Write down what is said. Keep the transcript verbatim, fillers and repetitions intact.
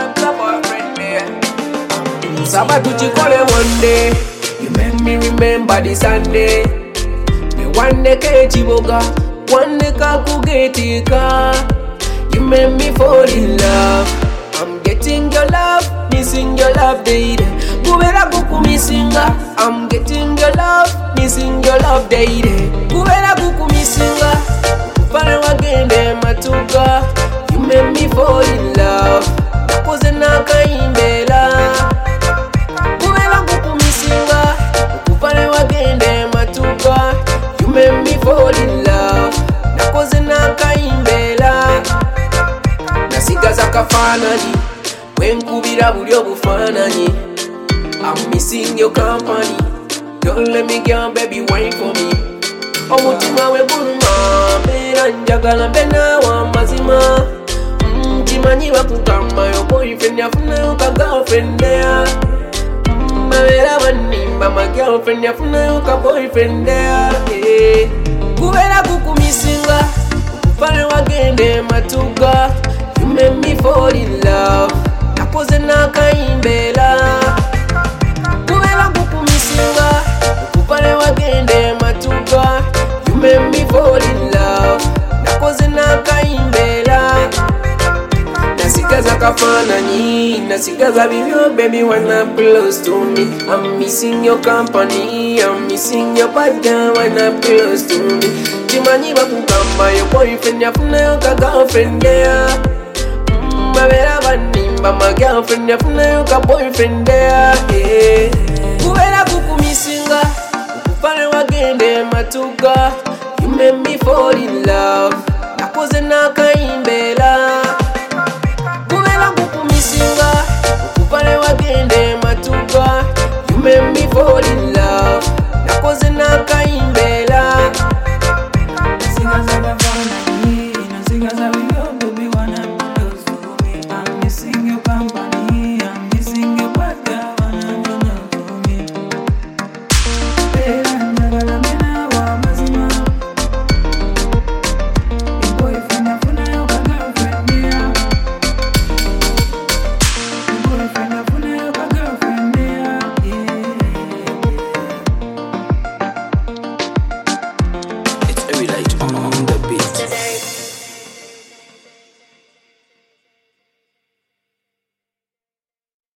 your boyfriend there. Sabbath to chikole one day. You make me remember the Sunday. The one day kechiboga, one day kakugetika. You made me fall in love. I'm getting your love, missing your love daily. Kubera kuku missinga. I'm getting your love, missing your love daily. Kubera kuku missinga. Kupare wagende matuka. You made me fall in love. Nakoze nakaimbela. Kubera kuku missinga. Kupare wagende matuka. You made me fall in love. Nakoze nakaimbela. Nasigaza kafanani. Wenkubira buli obufananyi. I'm missing your company. Don't let me go, baby, wait for me. Omutima we guluma, mera njagala mbena wa mazima. Chimanyi bakugamba yo boyfriend yafuna yo ka girlfriend there. Mabera banimba ma girlfriend yafuna yo ka boyfriend there. Kubera kukumisinga, kufale wagende matuga. You made me fall in love. Nakoze nakaimbela. Kubera kukumisinga, kufale wagende matuga. You made me fall in love. Nakoze nakaimbela. Nasigaza kafanani, nasigaza bibyo, baby, wanna close to me. I'm missing your company, I'm missing your partner, wanna close to me. Chimanyi bakugamba yo boyfriend yafuna yo ka girlfriend there. Mabera banimba ma girlfriend yafuna yo ka boyfriend there. Kubera kukumisinga, kufale wagende matuga. You made me fall in love. Nakoze nakaimbela.